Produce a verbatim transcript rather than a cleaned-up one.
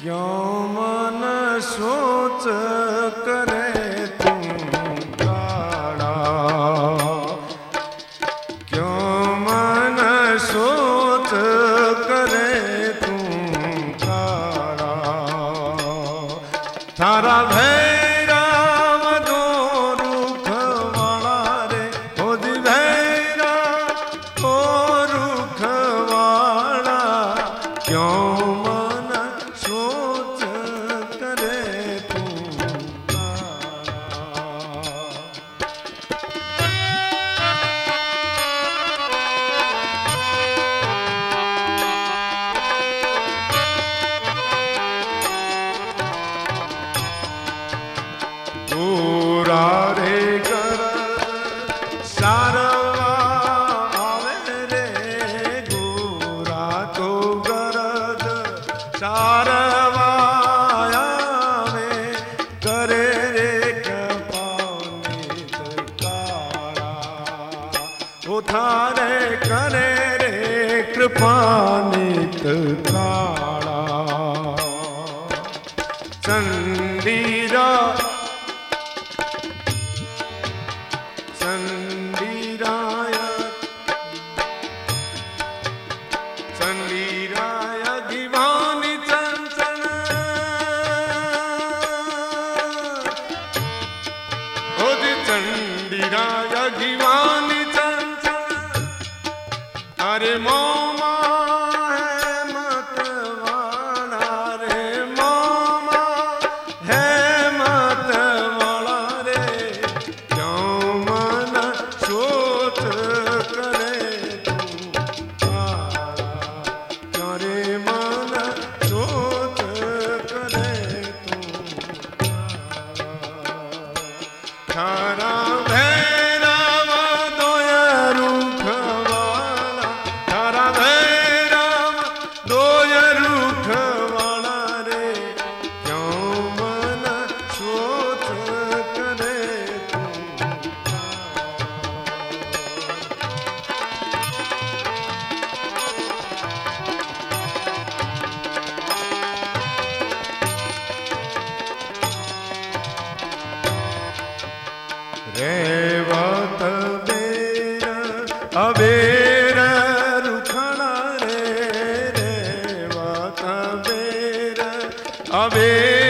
क्यों मन सोच करे तुम काड़ा, क्यों मन सोच करे तुम काड़ा। थारा भैरव दो रुख वाला रे, खुद भैरव ओ रुख वाला, क्यों रे कर सारवा आवे रे, गोरा तो गरद सारवा आवे, करे रे कृपानित कारा, उठारे करे रे कृपानित कारा। चंडीरा चंडीराय चंडीराय दिवानी चंचल, ओद चंडीराय दिवानी चंचल, अरे मोमा है मतवाला रे, मोमा है मतवाला रे, क्यों सोच करे तुम काड़ा, क्यों रे मन सोच करे तुम काड़ा। थारा भैरव दोय रुख वाला, थारा भैरव दोय रुख वाला रे, क्यों मन सोच करे तुम रेवत बेर अबेर रुखना रे, रेवत बेर अबेर